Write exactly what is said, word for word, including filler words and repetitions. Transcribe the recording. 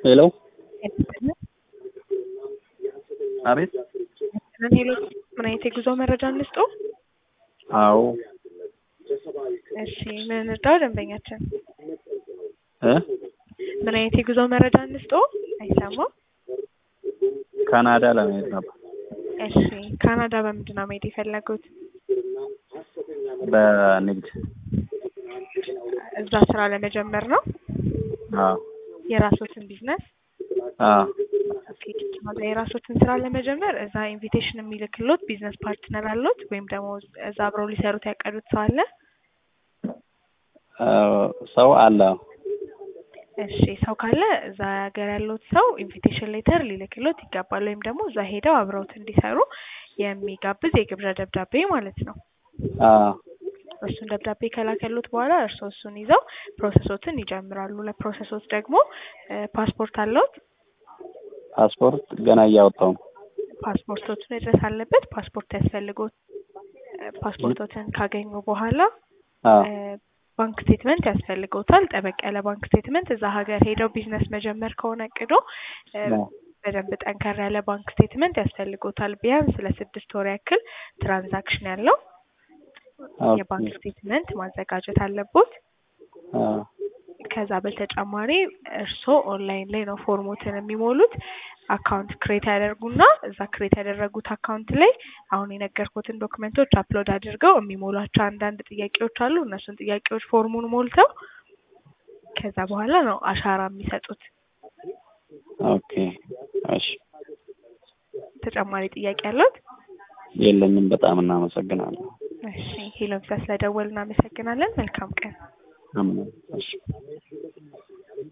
ሄሎ አቤት ሄሎ ምን አይነት የጉዞ መረጃ እንስጦ? አዎ እሺ ምን እንርዳው ደንበኛችን? እ ምን አይነት የጉዞ መረጃ እንስጦ? አይሰማም። ካናዳ ለመሄድ ነበር። እሺ ካናዳ በምንድን ነው መሄድ የፈለጉት? በንግድ እዛ ስራ ለመጀመር ነው? አዎ የራስዎትን ቢዝነስ? አዎ ኦኬ የራስዎትን ስራ ለመጀመር እዛ ኢንቪቴሽን የሚልክሎት ቢዝነስ ፓርትነር አለዎት ወይም ደግሞ እዛ አብረው ሊሰሩት ያቀዱት ሰው አለ? ሰው አለ። እሺ ሰው ካለ እዛ ሀገር ያለዎት ሰው ኢንቪቴሽን ሌተር ሊልክሎት ይገባል ወይም ደግሞ እዛ ሄደው አብረውት እንዲሰሩ የሚጋብዝ የግብዣ ደብዳቤ ማለት ነው። አዎ እሱን ደብዳቤ ከላከሉት በኋላ እርስዎ እሱን ይዘው ፕሮሰሶትን ይጀምራሉ። ለፕሮሰሶት ደግሞ ፓስፖርት አለዎት? ፓስፖርት ገና እያወጣሁ ነው። ፓስፖርቶትን መድረስ አለበት። ፓስፖርት ያስፈልጎት። ፓስፖርቶትን ካገኙ በኋላ ባንክ ስቴትመንት ያስፈልጎታል። ጠበቅ ያለ ባንክ ስቴትመንት እዛ ሀገር ሄደው ቢዝነስ መጀመር ከሆነ እቅዶ በደንብ ጠንከር ያለ ባንክ ስቴትመንት ያስፈልጎታል። ቢያንስ ለስድስት ወር ያክል ትራንዛክሽን ያለው የባንክ ስቴትመንት ማዘጋጀት አለቦት። ከዛ በተጨማሪ እርስዎ ኦንላይን ላይ ነው ፎርሞትን የሚሞሉት። አካውንት ክሬት ያደርጉና እዛ ክሬት ያደረጉት አካውንት ላይ አሁን የነገርኩትን ዶክመንቶች አፕሎድ አድርገው የሚሞሏቸው አንዳንድ ጥያቄዎች አሉ። እነሱን ጥያቄዎች ፎርሙን ሞልተው ከዛ በኋላ ነው አሻራ የሚሰጡት። ኦኬ እሺ። ተጨማሪ ጥያቄ አለዎት? የለኝም። በጣም እናመሰግናለን። እሺ ሄሎ ብዛ ስለደወል እናመሰግናለን። መልካም ቀን። አሜን። እሺ